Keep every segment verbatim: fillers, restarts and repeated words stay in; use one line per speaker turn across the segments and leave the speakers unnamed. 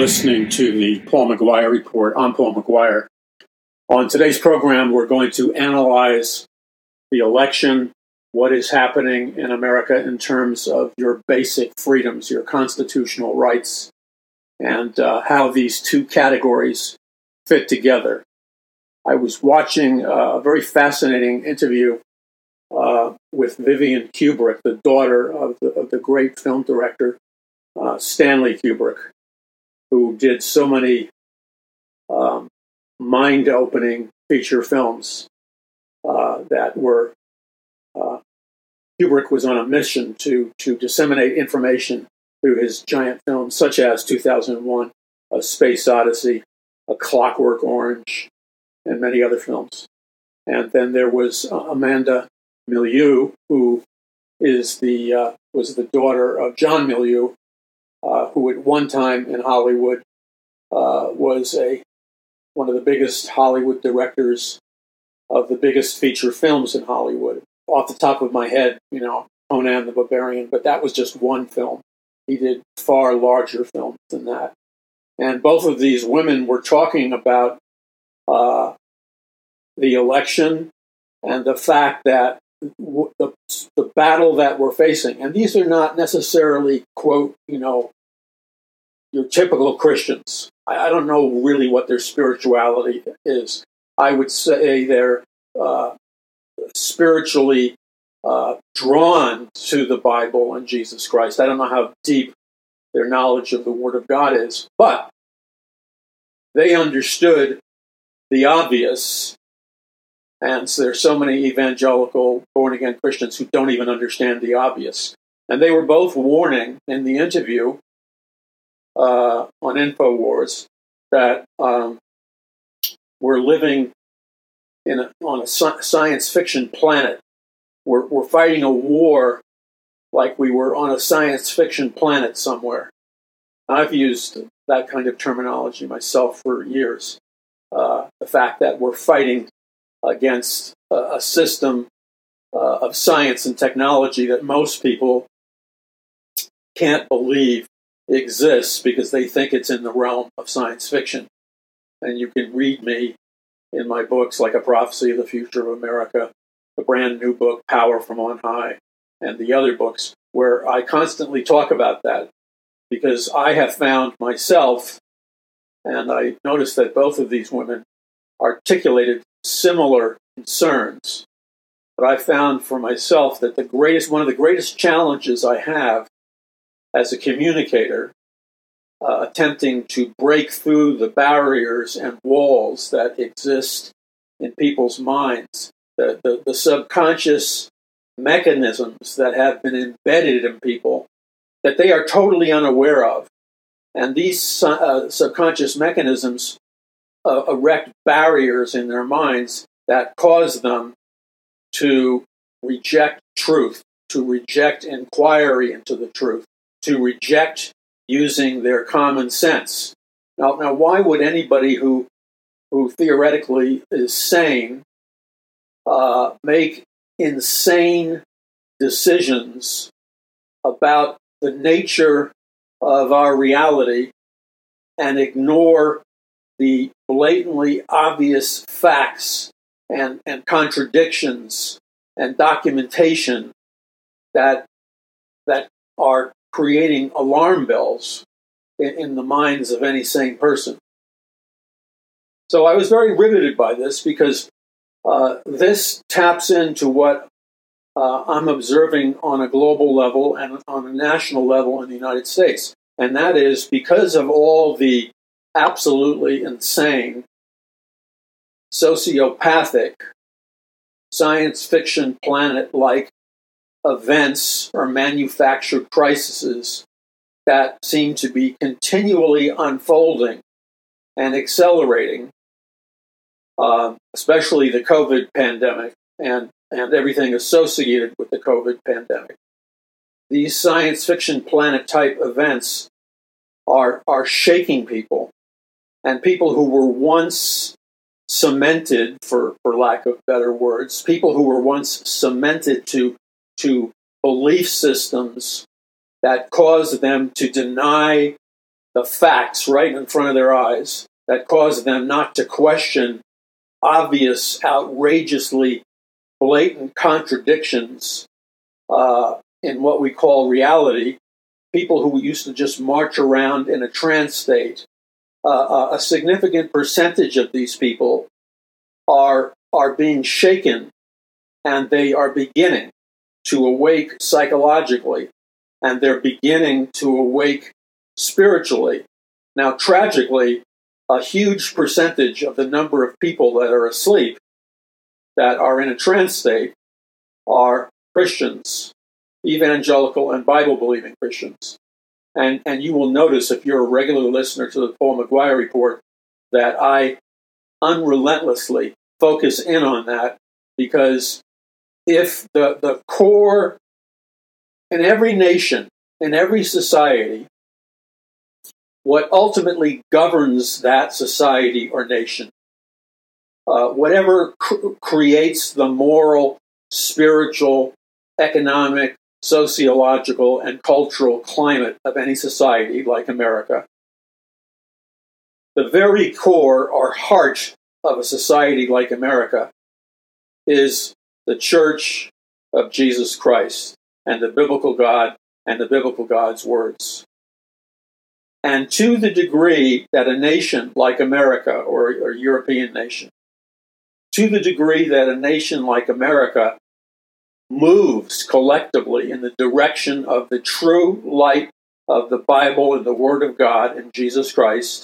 listening to the Paul McGuire Report. I'm Paul McGuire. On today's program, we're going to analyze the election, what is happening in America in terms of your basic freedoms, your constitutional rights, and uh, how these two categories fit together. I was watching a very fascinating interview uh, with Vivian Kubrick, the daughter of the, of the great film director uh, Stanley Kubrick, who did so many um, mind-opening feature films uh, that were, uh, Kubrick was on a mission to, to disseminate information through his giant films, such as two thousand one, A Space Odyssey, A Clockwork Orange, and many other films. And then there was uh, Amanda Milieu, who is the uh, was the daughter of John Milieu, uh, who at one time in Hollywood uh, was a one of the biggest Hollywood directors of the biggest feature films in Hollywood. Off the top of my head, you know, Conan the Barbarian, but that was just one film. He did far larger films than that. And both of these women were talking about uh, the election and the fact that w- the, the battle that we're facing, and these are not necessarily, quote, you know, your typical Christians. I, I don't know really what their spirituality is. I would say they're uh, spiritually uh, drawn to the Bible and Jesus Christ. I don't know how deep their knowledge of the Word of God is, but they understood the obvious. And so there's so many evangelical born-again Christians who don't even understand the obvious. And they were both warning in the interview uh, on InfoWars that um, we're living in a, on a sci- science fiction planet. We're, we're fighting a war like we were on a science fiction planet somewhere. I've used that kind of terminology myself for years. Uh, the fact that we're fighting against a, a system uh, of science and technology that most people can't believe exists because they think it's in the realm of science fiction. And you can read me in my books like A Prophecy of the Future of America, the brand new book, Power from On High, and the other books, where I constantly talk about that because I have found myself, and I noticed that both of these women articulated similar concerns, but I found for myself that the greatest, one of the greatest challenges I have as a communicator, uh, attempting to break through the barriers and walls that exist in people's minds, the, the, the subconscious mechanisms that have been embedded in people that they are totally unaware of. And these uh, subconscious mechanisms uh, erect barriers in their minds that cause them to reject truth, to reject inquiry into the truth, to reject using their common sense. Now, now why would anybody who, who theoretically is sane uh, make insane decisions about the nature of our reality and ignore the blatantly obvious facts and, and contradictions and documentation that that are creating alarm bells in, in the minds of any sane person? So I was very riveted by this because uh, this taps into what uh, I'm observing on a global level and on a national level in the United States. And that is because of all the absolutely insane, sociopathic, science fiction planet-like events or manufactured crises that seem to be continually unfolding and accelerating, uh, especially the COVID pandemic and, and everything associated with the COVID pandemic. These science fiction planet-type events are, are shaking people, and people who were once cemented, for, for lack of better words, people who were once cemented to, to belief systems that caused them to deny the facts right in front of their eyes that cause them not to question obvious, outrageously blatant contradictions uh, in what we call reality. People who used to just march around in a trance state, uh, a significant percentage of these people are are being shaken, and they are beginning to awake psychologically, and they're beginning to awake spiritually. Now, tragically, a huge percentage of the number of people that are asleep, that are in a trance state, are Christians, evangelical and Bible-believing Christians. And, and you will notice, if you're a regular listener to the Paul McGuire Report, that I unrelentlessly focus in on that, because if the, the core in every nation, in every society, what ultimately governs that society or nation, uh, whatever cr- creates the moral, spiritual, economic, sociological, and cultural climate of any society like America, the very core or heart of a society like America is the Church of Jesus Christ and the biblical God and the biblical God's words. And to the degree that a nation like America, or a European nation, to the degree that a nation like America moves collectively in the direction of the true light of the Bible and the Word of God and Jesus Christ,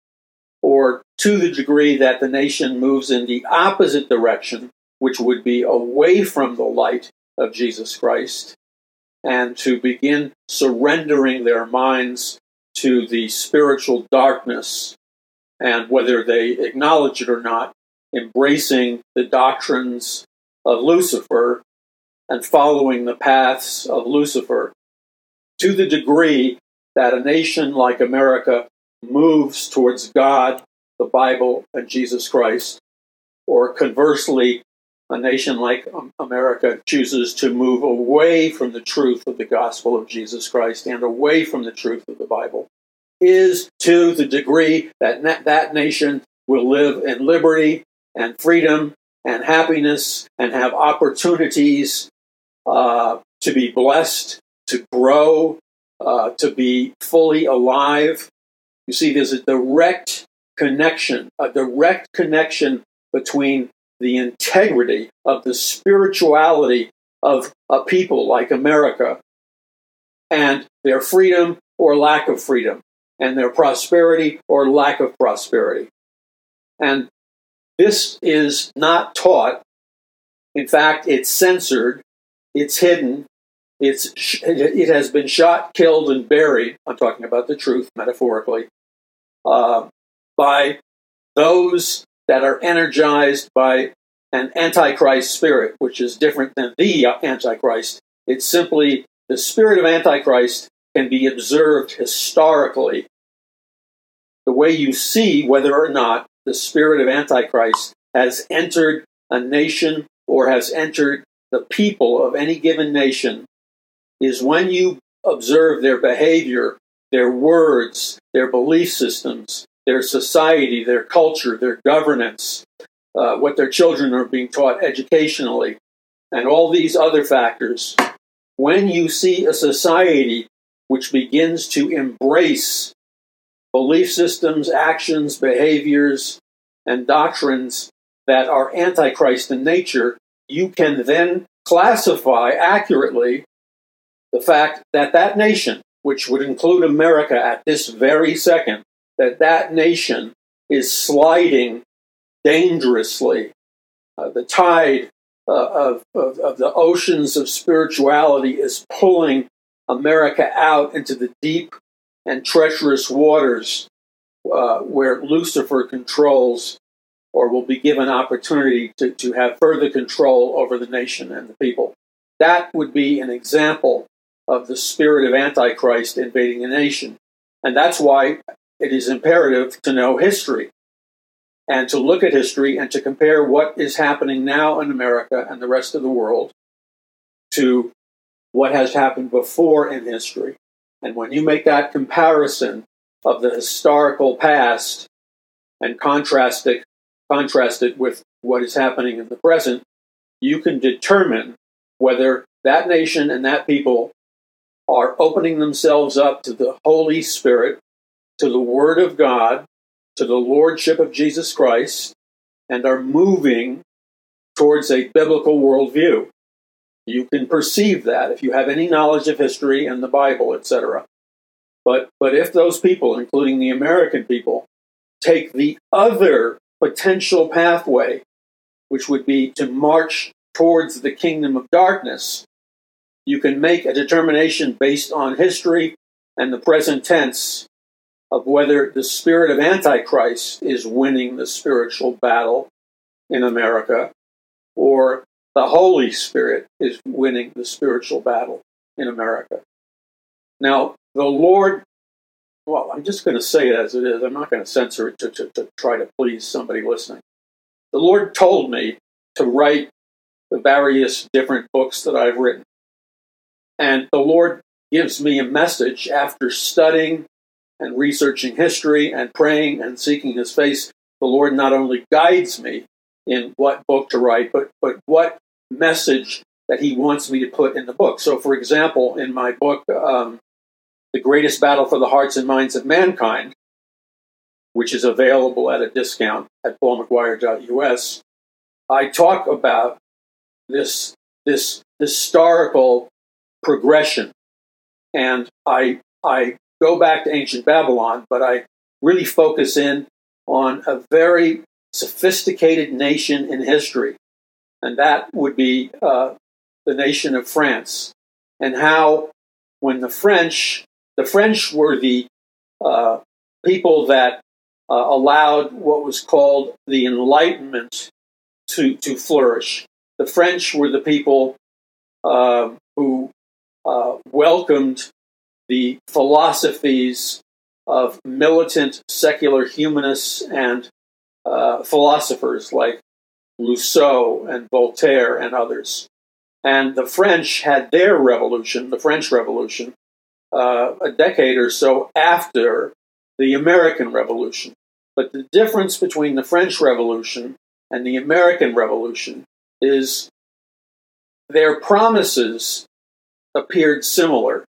or to the degree that the nation moves in the opposite direction, which would be away from the light of Jesus Christ, and to begin surrendering their minds to the spiritual darkness, and whether they acknowledge it or not, embracing the doctrines of Lucifer and following the paths of Lucifer, to the degree that a nation like America moves towards God, the Bible, and Jesus Christ, or conversely, a nation like America chooses to move away from the truth of the gospel of Jesus Christ and away from the truth of the Bible, is to the degree that na- that nation will live in liberty and freedom and happiness and have opportunities uh, to be blessed, to grow, uh, to be fully alive. You see, there's a direct connection, a direct connection between the integrity of the spirituality of a people like America and their freedom or lack of freedom, and their prosperity or lack of prosperity. And this is not taught. In fact, it's censored, it's hidden, it's it has been shot, killed, and buried. I'm talking about the truth, metaphorically, uh, by those that are energized by an antichrist spirit, which is different than the antichrist. It's simply the spirit of antichrist can be observed historically. The way you see whether or not the spirit of antichrist has entered a nation or has entered the people of any given nation is when you observe their behavior, their words, their belief systems, their society, their culture, their governance, uh, what their children are being taught educationally, and all these other factors. When you see a society which begins to embrace belief systems, actions, behaviors, and doctrines that are antichrist in nature, you can then classify accurately the fact that that nation, which would include America at this very second, that that nation is sliding dangerously. Uh, the tide uh, of, of, of the oceans of spirituality is pulling America out into the deep and treacherous waters uh, where Lucifer controls or will be given opportunity to, to have further control over the nation and the people. That would be an example of the spirit of Antichrist invading a nation. And that's why it is imperative to know history and to look at history and to compare what is happening now in America and the rest of the world to what has happened before in history. And when you make that comparison, of the historical past and contrast it, contrast it with what is happening in the present, you can determine whether that nation and that people are opening themselves up to the Holy Spirit, to the Word of God, to the Lordship of Jesus Christ, and are moving towards a biblical worldview. You can perceive that if you have any knowledge of history and the Bible, et cetera. But, but if those people, including the American people, take the other potential pathway, which would be to march towards the kingdom of darkness, you can make a determination based on history and the present tense of whether the spirit of Antichrist is winning the spiritual battle in America, or the Holy Spirit is winning the spiritual battle in America. Now, the Lord, well, I'm just going to say it as it is. I'm not going to censor it to, to, to try to please somebody listening. The Lord told me to write the various different books that I've written. And the Lord gives me a message after studying and researching history and praying and seeking His face. The Lord not only guides me in what book to write, but, but what message that He wants me to put in the book. So, for example, in my book, um, The Greatest Battle for the Hearts and Minds of Mankind, which is available at a discount at paul mcguire dot u s, I talk about this, this historical progression. And I, I go back to ancient Babylon, but I really focus in on a very sophisticated nation in history. And that would be uh, the nation of France. And how when the French, the French were the uh, people that uh, allowed what was called the Enlightenment to, to flourish. The French were the people uh, who uh, welcomed the philosophies of militant secular humanists and uh, philosophers like Rousseau and Voltaire and others. And the French had their revolution, the French Revolution, uh, a decade or so after the American Revolution. But the difference between the French Revolution and the American Revolution is their promises appeared similar,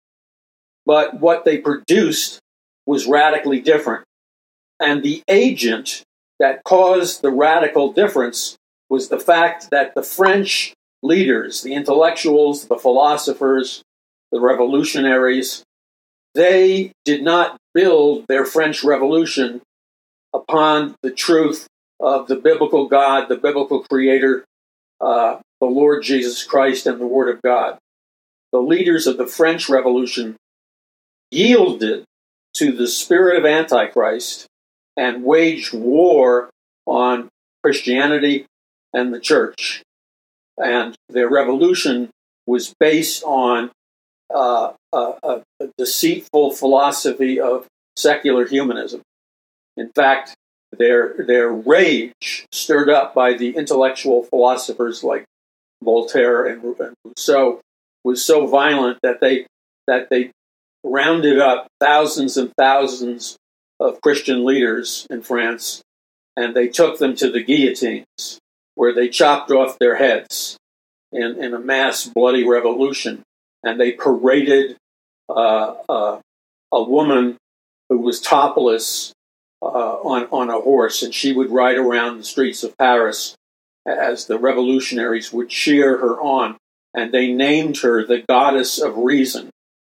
but what they produced was radically different. And the agent that caused the radical difference was the fact that the French leaders, the intellectuals, the philosophers, the revolutionaries, they did not build their French Revolution upon the truth of the biblical God, the biblical Creator, uh, the Lord Jesus Christ, and the Word of God. The leaders of the French Revolution yielded to the spirit of Antichrist and waged war on Christianity and the church. And their revolution was based on uh, a, a, a deceitful philosophy of secular humanism. In fact, their their rage, stirred up by the intellectual philosophers like Voltaire and, and Rousseau, was so violent that they that they rounded up thousands and thousands of Christian leaders in France, and they took them to the guillotines, where they chopped off their heads in, in a mass bloody revolution. And they paraded uh, uh, a woman who was topless uh, on, on a horse, and she would ride around the streets of Paris as the revolutionaries would cheer her on. And they named her the Goddess of Reason.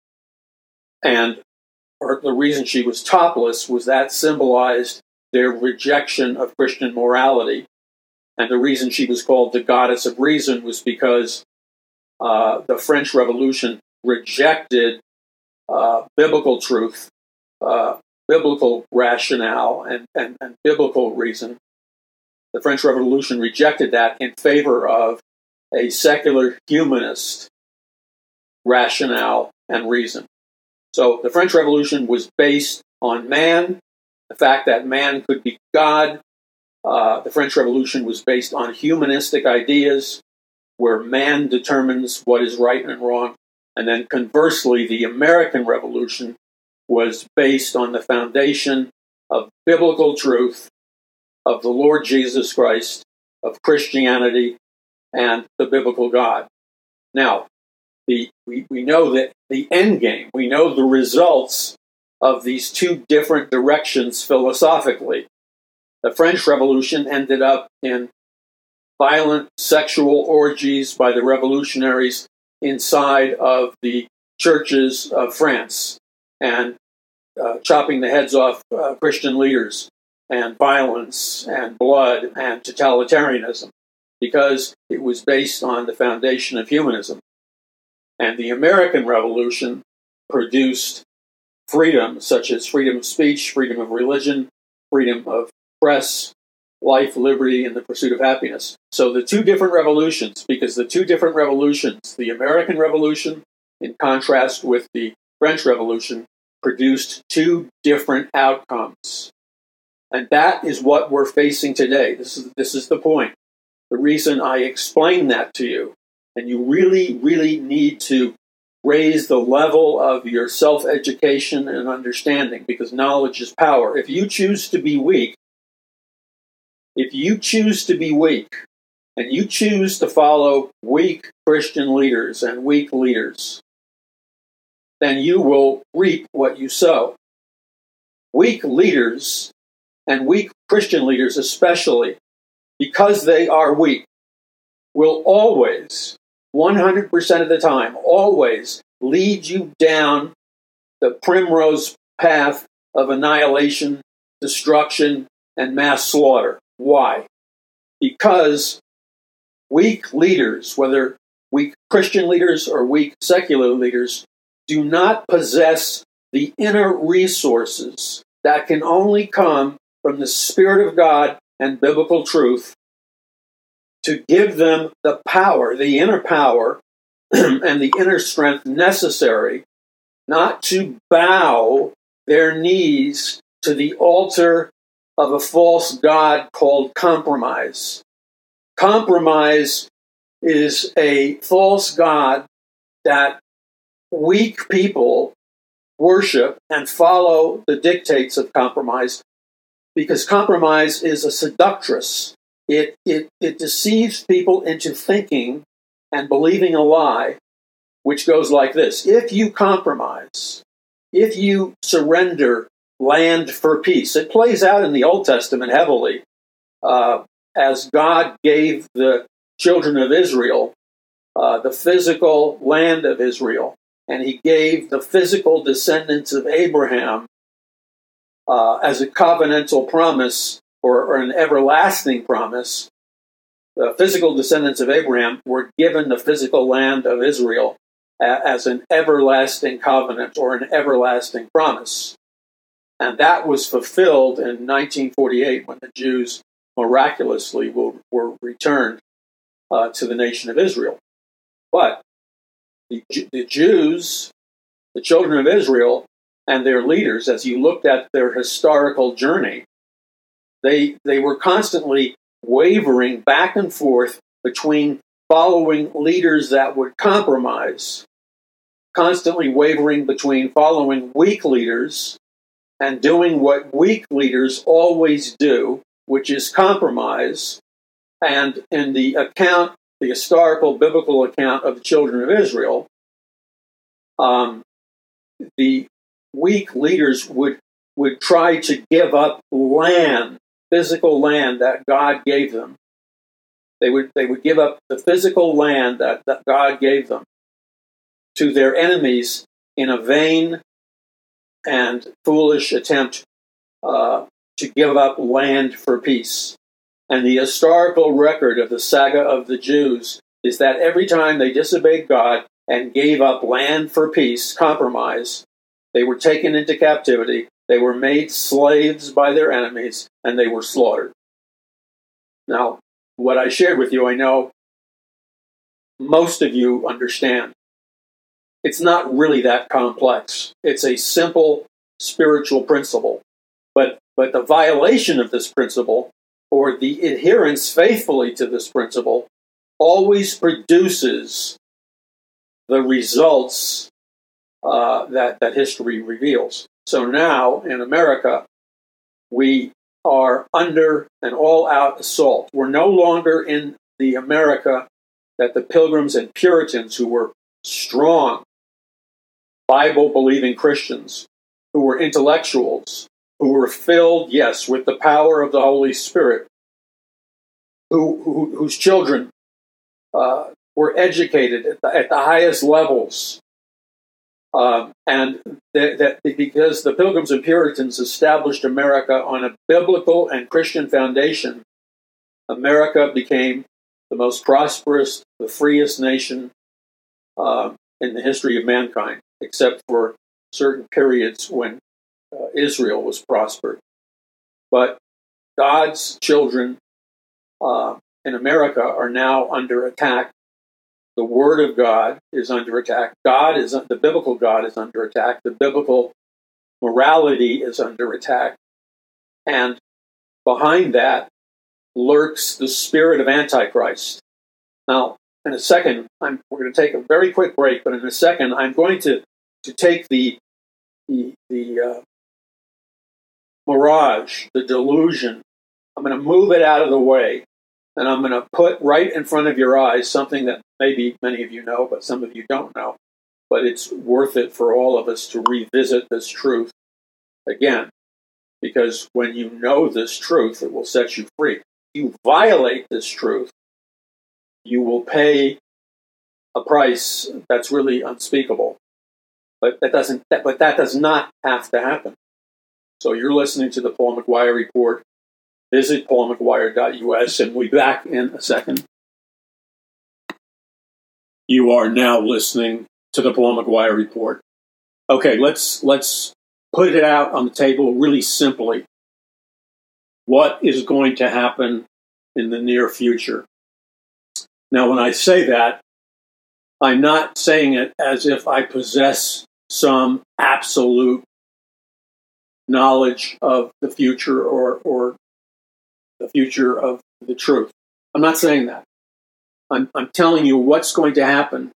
And her, the reason she was topless was that symbolized their rejection of Christian morality. And the reason she was called the Goddess of Reason was because uh, the French Revolution rejected uh, biblical truth, uh, biblical rationale, and, and, and biblical reason. The French Revolution rejected that in favor of a secular humanist rationale and reason. So the French Revolution was based on man, the fact that man could be God. Uh, the French Revolution was based on humanistic ideas, where man determines what is right and wrong. And then conversely, the American Revolution was based on the foundation of biblical truth, of the Lord Jesus Christ, of Christianity, and the biblical God. Now, the, we, we know that the end game, we know the results of these two different directions philosophically. The French Revolution ended up in violent sexual orgies by the revolutionaries inside of the churches of France, and uh, chopping the heads off uh, Christian leaders, and violence and blood and totalitarianism, because it was based on the foundation of humanism. And the American Revolution produced freedom, such as freedom of speech, freedom of religion, freedom of press, life, liberty, and the pursuit of happiness. So the two different revolutions, because the two different revolutions, the American Revolution, in contrast with the French Revolution, produced two different outcomes. And that is what we're facing today. This is, this is the point. The reason I explain that to you, and you really, really need to raise the level of your self-education and understanding, because knowledge is power. If you choose to be weak, if you choose to be weak, and you choose to follow weak Christian leaders and weak leaders, then you will reap what you sow. Weak leaders, and weak Christian leaders especially, because they are weak, will always, one hundred percent of the time, always lead you down the primrose path of annihilation, destruction, and mass slaughter. Why? Because weak leaders, whether weak Christian leaders or weak secular leaders, do not possess the inner resources that can only come from the Spirit of God and biblical truth to give them the power, the inner power, and the inner strength necessary not to bow their knees to the altar of a false god called compromise. Compromise is a false god that weak people worship and follow the dictates of compromise, because compromise is a seductress. It, it, it deceives people into thinking and believing a lie, which goes like this. If you compromise, if you surrender land for peace, it plays out in the Old Testament heavily, uh, as God gave the children of Israel uh, the physical land of Israel, and he gave the physical descendants of Abraham uh, as a covenantal promise, or, or an everlasting promise. The physical descendants of Abraham were given the physical land of Israel a, as an everlasting covenant or an everlasting promise. And that was fulfilled in nineteen forty-eight when the Jews miraculously were, were returned uh, to the nation of Israel. But the, the Jews, the children of Israel, and their leaders, as you looked at their historical journey, they they were constantly wavering back and forth between following leaders that would compromise, constantly wavering between following weak leaders and doing what weak leaders always do, which is compromise. And in the account, the historical biblical account of the children of Israel, um, the weak leaders would would try to give up land, physical land that God gave them. They would they would give up the physical land that, that God gave them to their enemies in a vain and foolish attempt uh, to give up land for peace. And the historical record of the saga of the Jews is that every time they disobeyed God and gave up land for peace, compromise, they were taken into captivity, they were made slaves by their enemies, and they were slaughtered. Now, what I shared with you, I know most of you understand. It's not really that complex. It's a simple spiritual principle. But, but the violation of this principle, or the adherence faithfully to this principle, always produces the results uh, that, that history reveals. So now in America, we are under an all-out assault. We're no longer in the America that the Pilgrims and Puritans, who were strong, Bible-believing Christians, who were intellectuals, who were filled, yes, with the power of the Holy Spirit, who, who whose children uh, were educated at the, at the highest levels. Um, and that, that because the Pilgrims and Puritans established America on a biblical and Christian foundation, America became the most prosperous, the freest nation uh, in the history of mankind, except for certain periods when uh, Israel was prospered. But God's children uh, in America are now under attack. The Word of God is under attack. God is the biblical God is under attack. The biblical morality is under attack, and behind that lurks the spirit of Antichrist. Now, in a second, I'm, we're going to take a very quick break, but in a second, I'm going to to take the the, the uh, mirage, the delusion. I'm going to move it out of the way. And I'm going to put right in front of your eyes something that maybe many of you know, but some of you don't know. But it's worth it for all of us to revisit this truth again. Because when you know this truth, it will set you free. If you violate this truth, you will pay a price that's really unspeakable. But that doesn't. That, but that does not have to happen. So you're listening to the Paul McGuire Report. Visit paul mcguire dot u s, and we'll be back in a second. You are now listening to the Paul McGuire Report. Okay, let's let's put it out on the table really simply. What is going to happen in the near future? Now, when I say that, I'm not saying it as if I possess some absolute knowledge of the future or or the future of the truth. I'm not saying that. I'm, I'm telling you what's going to happen.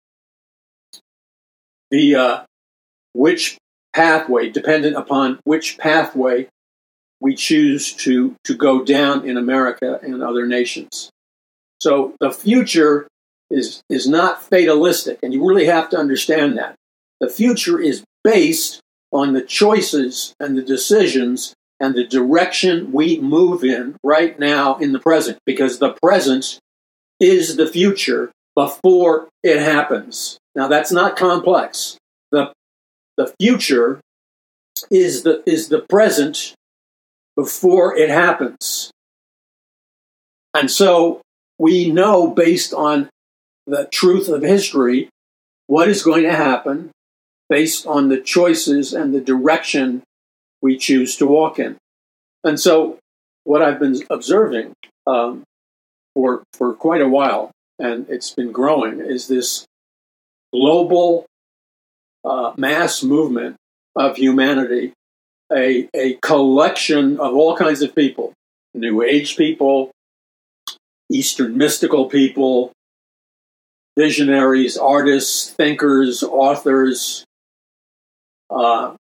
The uh, which pathway, dependent upon which pathway we choose to, to go down in America and other nations. So the future is, is not fatalistic, and you really have to understand that. The future is based on the choices and the decisions and the direction we move in right now in the present, because the present is the future before it happens. Now, that's not complex. The, the future is the, is the present before it happens. And so we know, based on the truth of history, what is going to happen based on the choices and the direction we choose to walk in. And so what I've been observing um, for for quite a while, and it's been growing, is this global uh, mass movement of humanity, a, a collection of all kinds of people, New Age people, Eastern mystical people, visionaries, artists, thinkers, authors, uh,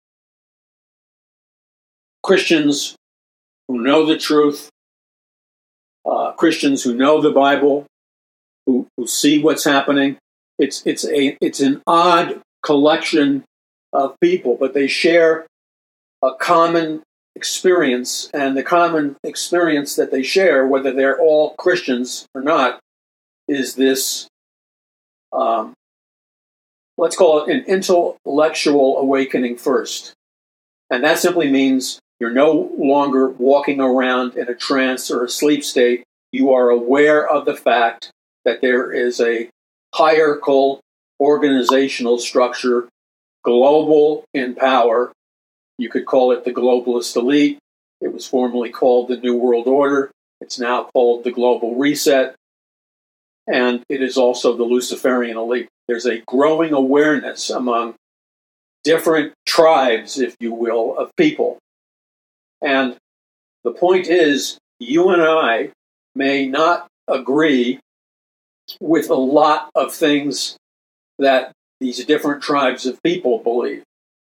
Christians who know the truth, uh, Christians who know the Bible, who, who see what's happening. It's it's a it's an odd collection of people, but they share a common experience, and the common experience that they share, whether they're all Christians or not, is this, um, let's call it an intellectual awakening first. And that simply means you're no longer walking around in a trance or a sleep state. You are aware of the fact that there is a hierarchical organizational structure, global in power. You could call it the globalist elite. It was formerly called the New World Order. It's now called the Global Reset. And it is also the Luciferian elite. There's a growing awareness among different tribes, if you will, of people. And the point is, you and I may not agree with a lot of things that these different tribes of people believe.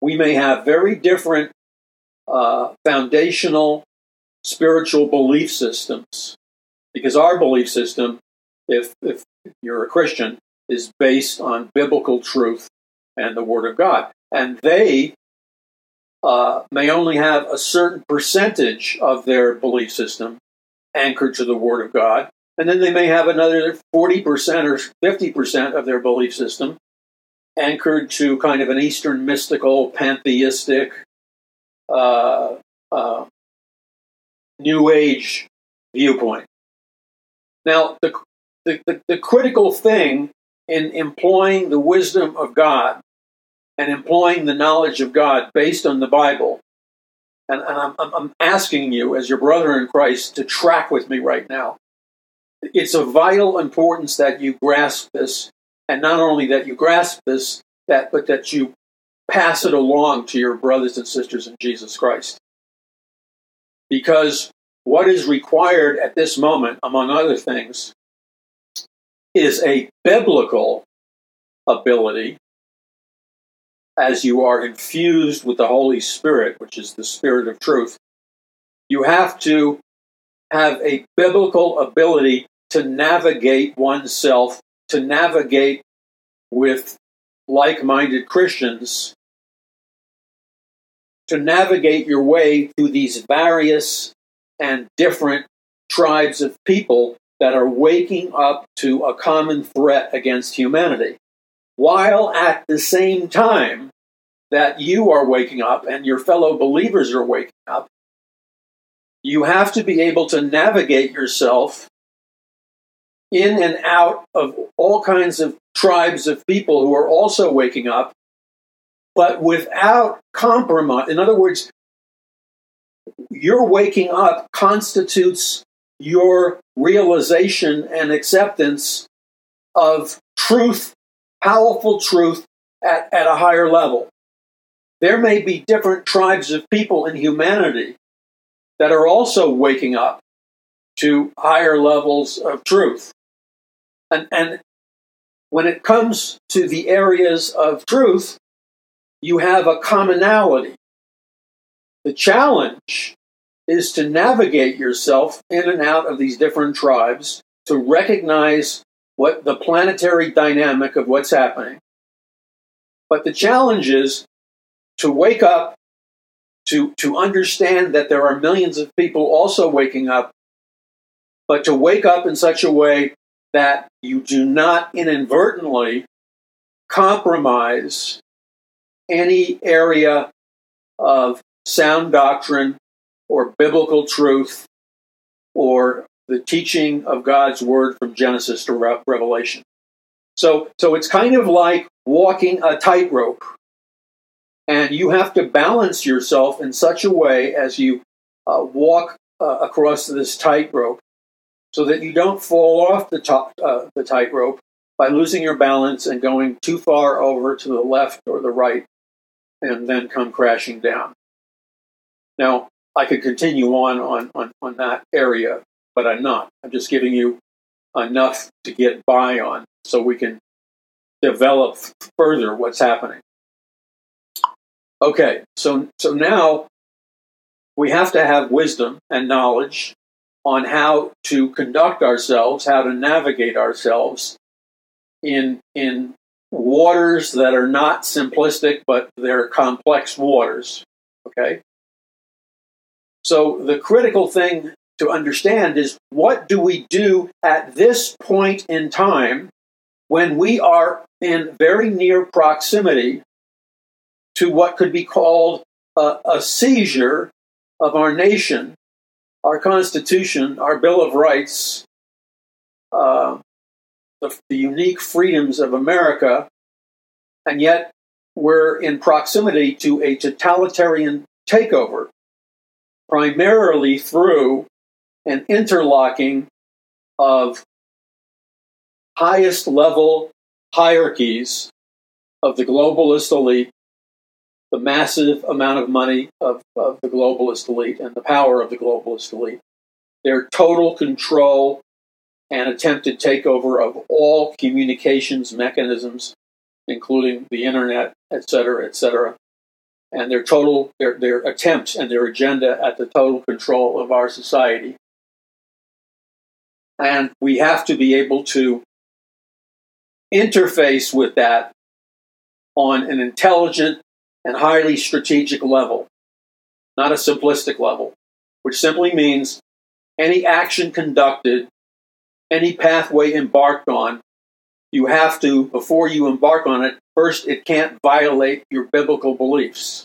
we may have very different uh, foundational spiritual belief systems, because our belief system, if, if you're a Christian, is based on biblical truth and the Word of God. And they uh, may only have a certain percentage of their belief system anchored to the Word of God, and then they may have another forty percent or fifty percent of their belief system anchored to kind of an Eastern mystical, pantheistic, uh, uh, New Age viewpoint. Now, the, the, the, the critical thing in employing the wisdom of God and employing the knowledge of God based on the Bible, and, and I'm, I'm asking you as your brother in Christ to track with me right now. It's of vital importance that you grasp this, and not only that you grasp this, that but that you pass it along to your brothers and sisters in Jesus Christ. Because what is required at this moment, among other things, is a biblical ability, as you are infused with the Holy Spirit, which is the Spirit of truth. You have to have a biblical ability to navigate oneself, to navigate with like-minded Christians, to navigate your way through these various and different tribes of people that are waking up to a common threat against humanity, while at the same time that you are waking up and your fellow believers are waking up. You have to be able to navigate yourself in and out of all kinds of tribes of people who are also waking up, but without compromise. In other words, your waking up constitutes your realization and acceptance of truth, powerful truth at, at a higher level. There may be different tribes of people in humanity that are also waking up to higher levels of truth. And, and when it comes to the areas of truth, you have a commonality. The challenge is to navigate yourself in and out of these different tribes, to recognize what the planetary dynamic of what's happening. But the challenge is to wake up, to, to understand that there are millions of people also waking up, but to wake up in such a way that you do not inadvertently compromise any area of sound doctrine or biblical truth or the teaching of God's word from Genesis to Re- Revelation. So, so it's kind of like walking a tightrope. And you have to balance yourself in such a way as you uh, walk uh, across this tightrope so that you don't fall off the, top, uh, the tightrope by losing your balance and going too far over to the left or the right and then come crashing down. Now, I could continue on, on, on, on that area, but I'm not. I'm just giving you enough to get by on so we can develop further what's happening. Okay, so so now we have to have wisdom and knowledge on how to conduct ourselves, how to navigate ourselves in in waters that are not simplistic, but they're complex waters. Okay? So the critical thing to understand is, what do we do at this point in time when we are in very near proximity to what could be called a, a seizure of our nation, our Constitution, our Bill of Rights, uh, the, the unique freedoms of America, and yet we're in proximity to a totalitarian takeover, primarily through an interlocking of highest level hierarchies of the globalist elite, the massive amount of money of, of the globalist elite and the power of the globalist elite, their total control and attempted takeover of all communications mechanisms, including the internet, et cetera, et cetera. and their total, their, their attempts and their agenda at the total control of our society. And we have to be able to interface with that on an intelligent and highly strategic level, not a simplistic level, which simply means any action conducted, any pathway embarked on, you have to, before you embark on it, first, it can't violate your biblical beliefs,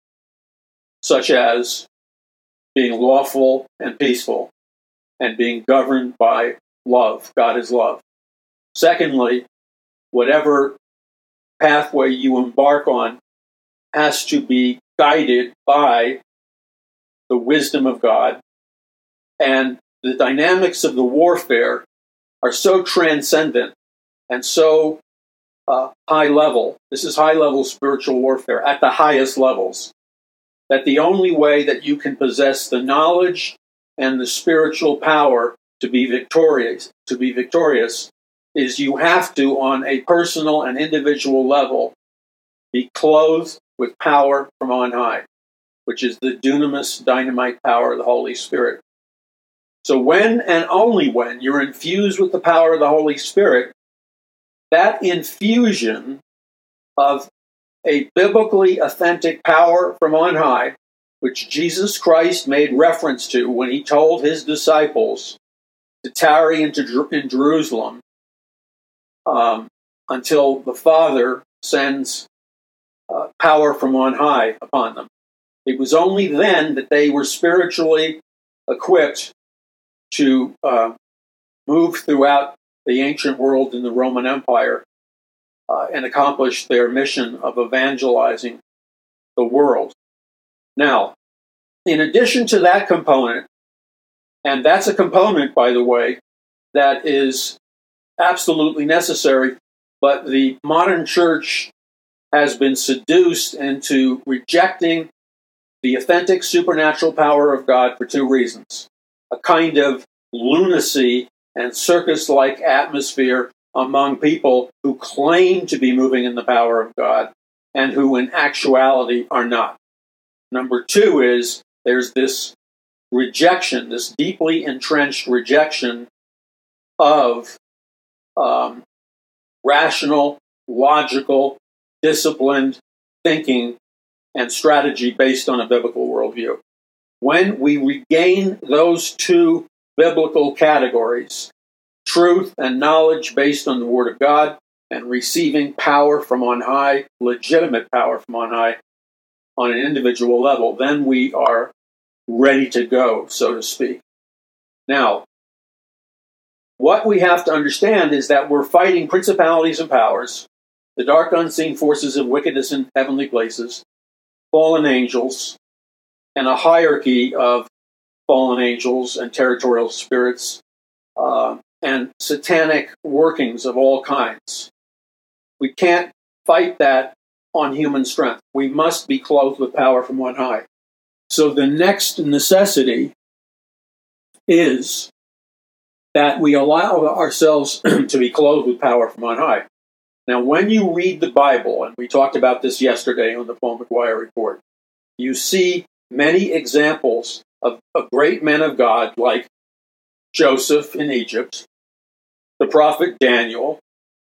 such as being lawful and peaceful and being governed by love. God is love. Secondly, whatever pathway you embark on has to be guided by the wisdom of God. And the dynamics of the warfare are so transcendent and so uh, high level. This is high level spiritual warfare at the highest levels. That the only way that you can possess the knowledge and the spiritual power to be victorious, to be victorious, is you have to, on a personal and individual level, be clothed with power from on high, which is the dunamis, dynamite power of the Holy Spirit. So when and only when you're infused with the power of the Holy Spirit, that infusion of a biblically authentic power from on high, which Jesus Christ made reference to when he told his disciples to tarry into, in Jerusalem um, until the Father sends uh, power from on high upon them. It was only then that they were spiritually equipped to uh, move throughout the ancient world in the Roman Empire uh, and accomplish their mission of evangelizing the world. Now, in addition to that component, and that's a component, by the way, that is absolutely necessary, but the modern church has been seduced into rejecting the authentic supernatural power of God for two reasons. A kind of lunacy and circus-like atmosphere among people who claim to be moving in the power of God and who in actuality are not. Number two is there's this rejection, this deeply entrenched rejection of um, rational, logical, disciplined thinking and strategy based on a biblical worldview. When we regain those two biblical categories, truth and knowledge based on the Word of God, and receiving power from on high, legitimate power from on high, on an individual level, then we are ready to go, so to speak. Now, what we have to understand is that we're fighting principalities and powers, the dark unseen forces of wickedness in heavenly places, fallen angels, and a hierarchy of fallen angels and territorial spirits, uh, and satanic workings of all kinds. We can't fight that on human strength. We must be clothed with power from on high. So the next necessity is that we allow ourselves to be clothed with power from on high. Now, when you read the Bible, and we talked about this yesterday on the Paul McGuire Report, you see many examples of, of great men of God like Joseph in Egypt, the prophet Daniel,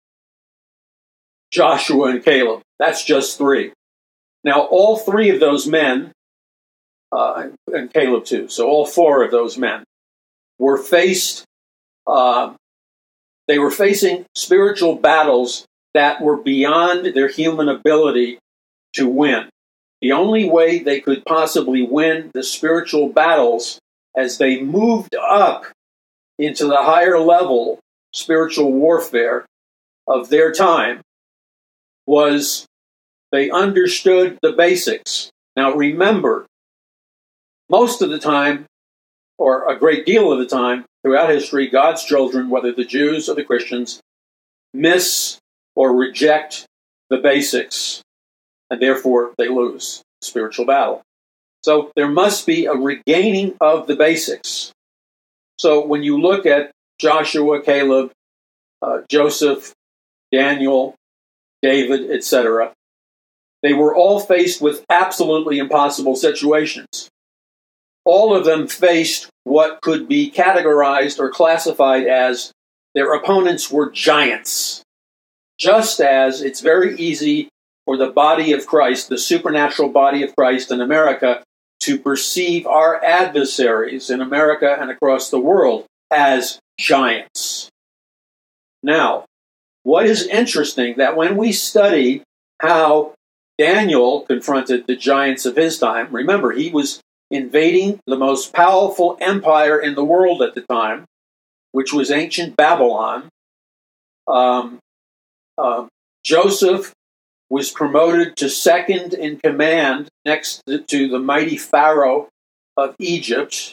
Joshua and Caleb. That's just three. Now, all three of those men, uh, and Caleb too, so all four of those men were faced, uh, they were facing spiritual battles that were beyond their human ability to win. The only way they could possibly win the spiritual battles as they moved up into the higher level spiritual warfare of their time was they understood the basics. Now remember, most of the time, or a great deal of the time, throughout history, God's children, whether the Jews or the Christians, miss or reject the basics, and therefore they lose the spiritual battle. So there must be a regaining of the basics. So when you look at Joshua, Caleb, uh, Joseph, Daniel, David, et cetera, They were all faced with absolutely impossible situations. All of them faced what could be categorized or classified as their opponents were giants. Just as it's very easy for the body of Christ, the supernatural body of Christ in America, to perceive our adversaries in America and across the world as giants. Now, what is interesting that when we study how Daniel confronted the giants of his time, remember, he was invading the most powerful empire in the world at the time, which was ancient Babylon. Um, uh, Joseph was promoted to second in command next to the mighty Pharaoh of Egypt.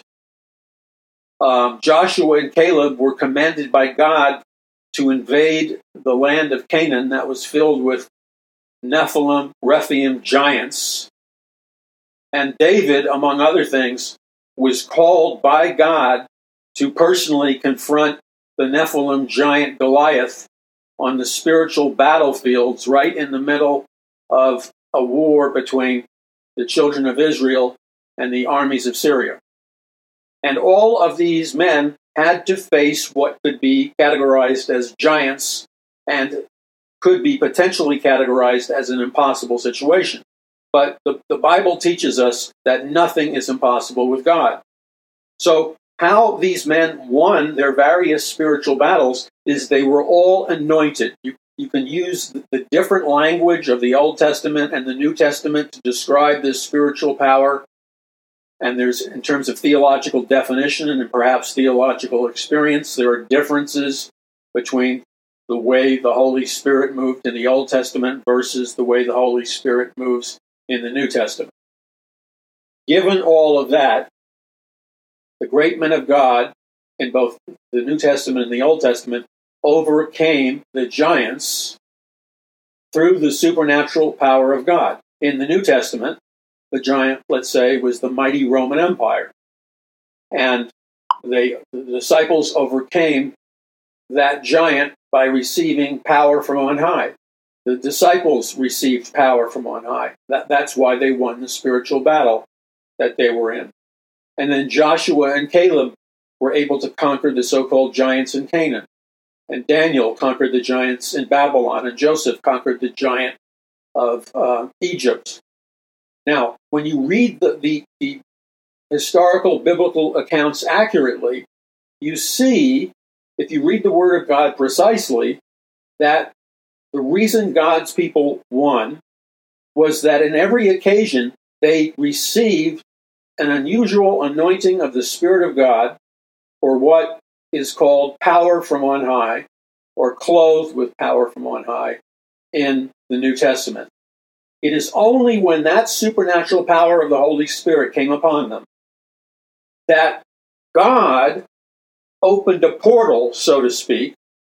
Um, Joshua and Caleb were commanded by God to invade the land of Canaan that was filled with Nephilim, Rephaim giants. And David, among other things, was called by God to personally confront the Nephilim giant Goliath on the spiritual battlefields right in the middle of a war between the children of Israel and the armies of Syria. And all of these men had to face what could be categorized as giants and could be potentially categorized as an impossible situation. But the, the Bible teaches us that nothing is impossible with God. So how these men won their various spiritual battles is they were all anointed. You, you can use the, the different language of the Old Testament and the New Testament to describe this spiritual power. And there's, in terms of theological definition and perhaps theological experience, there are differences between the way the Holy Spirit moved in the Old Testament versus the way the Holy Spirit moves in the New Testament. Given all of that, the great men of God in both the New Testament and the Old Testament overcame the giants through the supernatural power of God. In the New Testament, the giant, let's say, was the mighty Roman Empire. And they, the disciples overcame that giant by receiving power from on high. The disciples received power from on high. That, that's why they won the spiritual battle that they were in. And then Joshua and Caleb were able to conquer the so-called giants in Canaan. And Daniel conquered the giants in Babylon. And Joseph conquered the giant of uh, Egypt. Now, when you read the, the, the historical biblical accounts accurately, you see, if you read the Word of God precisely, that the reason God's people won was that in every occasion they received an unusual anointing of the Spirit of God, or what is called power from on high, or clothed with power from on high in the New Testament. It is only when that supernatural power of the Holy Spirit came upon them that God opened a portal, so to speak,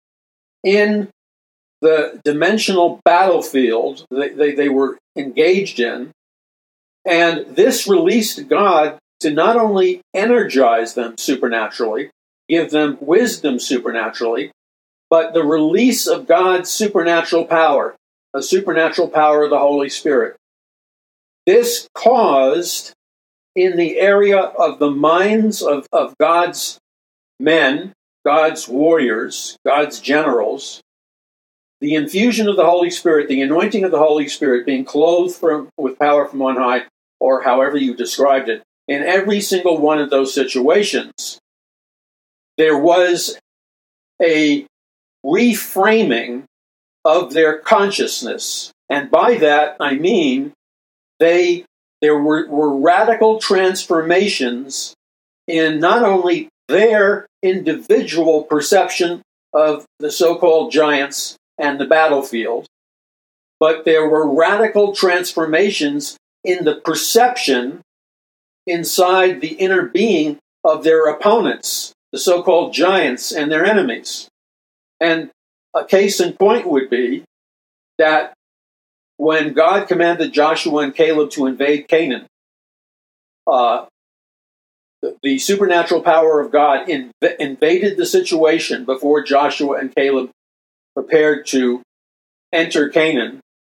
in the dimensional battlefield they, they, they were engaged in. And this released God to not only energize them supernaturally, give them wisdom supernaturally, but the release of God's supernatural power, a supernatural power of the Holy Spirit. This caused, in the area of the minds of, of God's men, God's warriors, God's generals, the infusion of the Holy Spirit, the anointing of the Holy Spirit, being clothed from, with power from on high, or however you described it, in every single one of those situations, there was a reframing of their consciousness. And by that, I mean they there were, were radical transformations in not only their individual perception of the so-called giants and the battlefield, but there were radical transformations in the perception inside the inner being of their opponents, the so-called giants and their enemies. And a case in point would be that when God commanded Joshua and Caleb to invade Canaan, uh, the, the supernatural power of God inv- invaded the situation before Joshua and Caleb prepared to enter Canaan.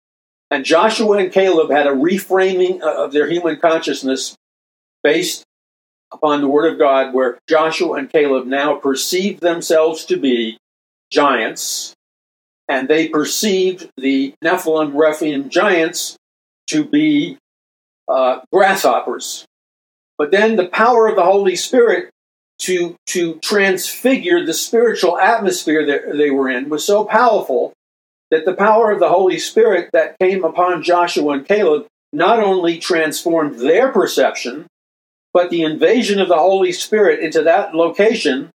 And Joshua and Caleb had a reframing of their human consciousness based upon the Word of God, where Joshua and Caleb now perceived themselves to be giants, and they perceived the Nephilim, Rephaim giants to be uh, grasshoppers. But then the power of the Holy Spirit to, to transfigure the spiritual atmosphere that they were in was so powerful that the power of the Holy Spirit that came upon Joshua and Caleb not only transformed their perception, but the invasion of the Holy Spirit into that location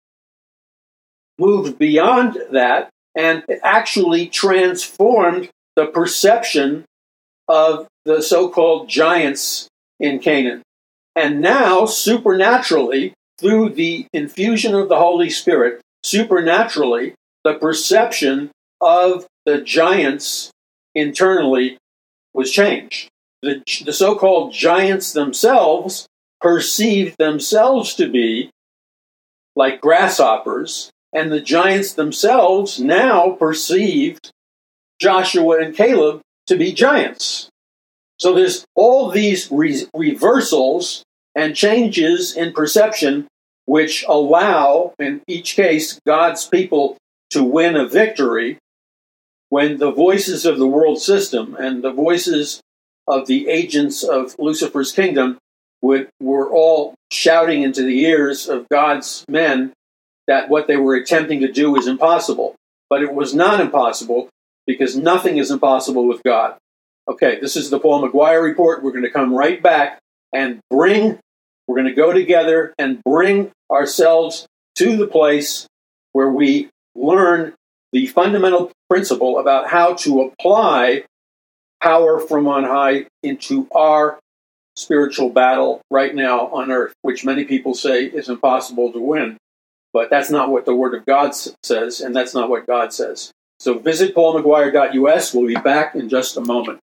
moved beyond that and actually transformed the perception of the so-called giants in Canaan. And now, supernaturally, through the infusion of the Holy Spirit, supernaturally, the perception of the giants internally was changed. The, the so-called giants themselves perceived themselves to be like grasshoppers, and the giants themselves now perceived Joshua and Caleb to be giants. So there's all these re- reversals and changes in perception which allow, in each case, God's people to win a victory when the voices of the world system and the voices of the agents of Lucifer's kingdom would, were all shouting into the ears of God's men that what they were attempting to do is impossible. But it was not impossible, because nothing is impossible with God. Okay, this is the Paul McGuire Report. We're going to come right back and bring, we're going to go together and bring ourselves to the place where we learn the fundamental principle about how to apply power from on high into our spiritual battle right now on earth, which many people say is impossible to win. But that's not what the Word of God says, and that's not what God says. So visit paul mcguire dot u s. We'll be back in just a moment.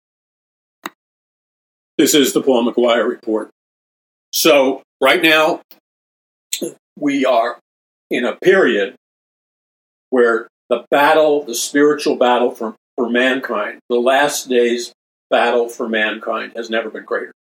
This is the Paul McGuire Report. So right now, we are in a period where the battle, the spiritual battle for, for mankind, the last days battle for mankind has never been greater.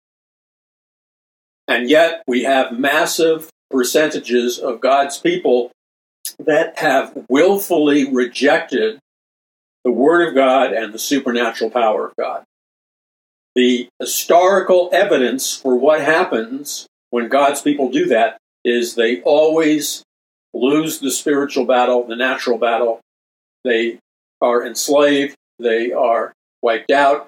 And yet we have massive percentages of God's people that have willfully rejected the Word of God and the supernatural power of God. The historical evidence for what happens when God's people do that is they always lose the spiritual battle, the natural battle. They are enslaved, they are wiped out,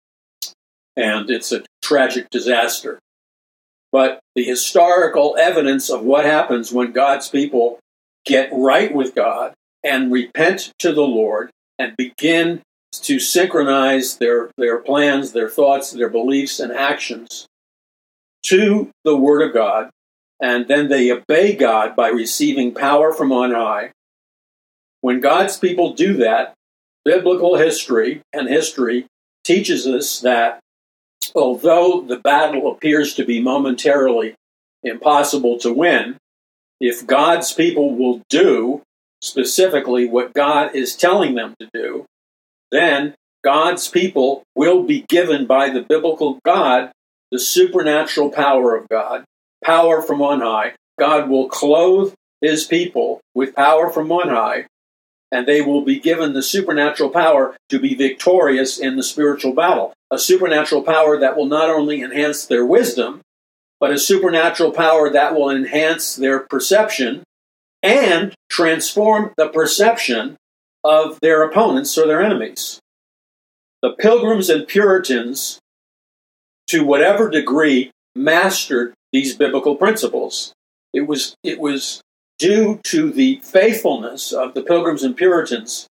and it's a tragic disaster. But the historical evidence of what happens when God's people get right with God and repent to the Lord and begin to synchronize their, their plans, their thoughts, their beliefs and actions to the Word of God, and then they obey God by receiving power from on high. When God's people do that, biblical history and history teaches us that although the battle appears to be momentarily impossible to win, if God's people will do specifically what God is telling them to do, then God's people will be given by the biblical God the supernatural power of God, power from on high. God will clothe his people with power from on high, and they will be given the supernatural power to be victorious in the spiritual battle. A supernatural power that will not only enhance their wisdom, but a supernatural power that will enhance their perception and transform the perception of their opponents or their enemies. The Pilgrims and Puritans, to whatever degree, mastered these biblical principles. It was, it was due to the faithfulness of the Pilgrims and Puritans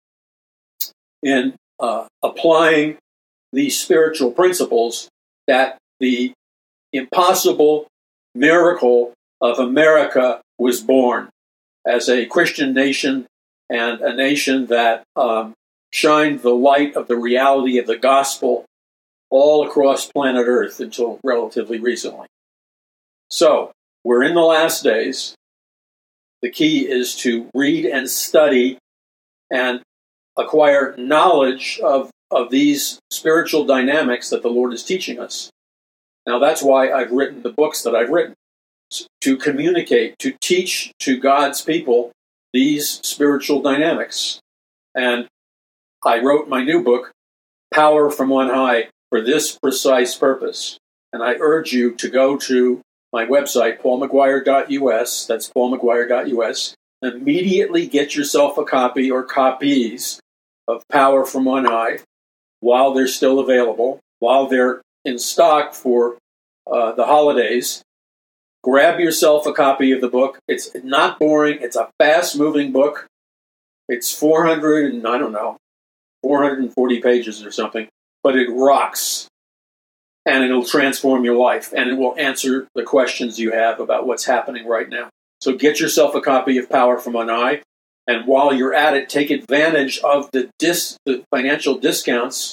in uh, applying these spiritual principles that the impossible miracle of America was born as a Christian nation and a nation that um, shined the light of the reality of the gospel all across planet Earth until relatively recently. So, we're in the last days. The key is to read and study and acquire knowledge of of these spiritual dynamics that the Lord is teaching us. Now, that's why I've written the books that I've written, to communicate, to teach to God's people these spiritual dynamics. And I wrote my new book, Power from On High, for this precise purpose. And I urge you to go to my website, paul mcguire dot u s, that's paul mcguire dot u s, immediately get yourself a copy or copies of Power from On High while they're still available, while they're in stock for uh, the holidays. Grab yourself a copy of the book. It's not boring. It's a fast-moving book. It's four hundred and, I don't know, four hundred forty pages or something, but it rocks. And it'll transform your life, and it will answer the questions you have about what's happening right now. So get yourself a copy of Power from On High, and while you're at it, take advantage of the, dis- the financial discounts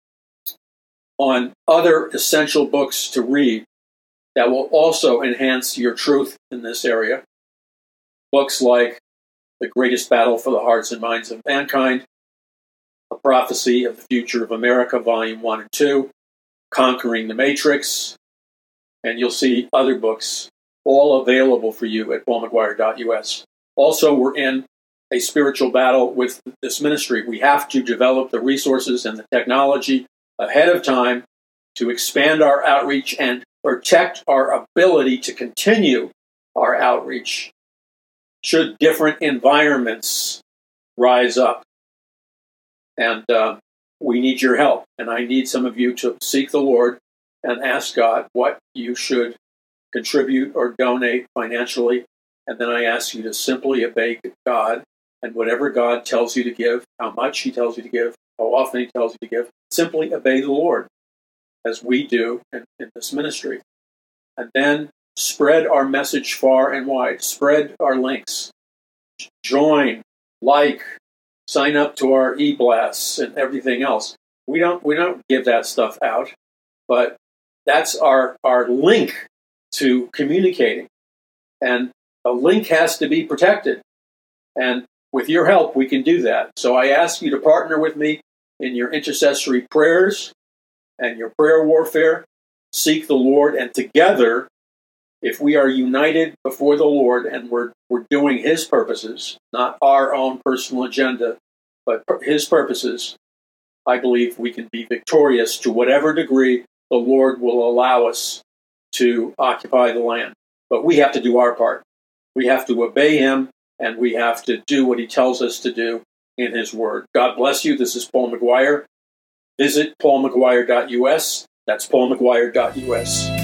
on other essential books to read that will also enhance your truth in this area. Books like The Greatest Battle for the Hearts and Minds of Mankind, A Prophecy of the Future of America, Volume one and two, Conquering the Matrix, and you'll see other books all available for you at paul mcguire dot u s. Also, we're in a spiritual battle with this ministry. We have to develop the resources and the technology ahead of time to expand our outreach and protect our ability to continue our outreach should different environments rise up. And uh, we need your help, and I need some of you to seek the Lord and ask God what you should contribute or donate financially, and then I ask you to simply obey God, and whatever God tells you to give, how much He tells you to give, how often He tells you to give, simply obey the Lord, as we do in, in this ministry. And then spread our message far and wide. Spread our links. Join, like, sign up to our e-blasts and everything else. We don't we don't give that stuff out, but that's our, our link to communicating. And a link has to be protected. And with your help, we can do that. So I ask you to partner with me in your intercessory prayers and your prayer warfare. Seek the Lord, and together, if we are united before the Lord and we're we're doing His purposes, not our own personal agenda, but His purposes, I believe we can be victorious to whatever degree the Lord will allow us to occupy the land. But we have to do our part. We have to obey Him, and we have to do what He tells us to do in His Word. God bless you. This is Paul McGuire. Visit paul mcguire dot u s. That's paul mcguire dot u s.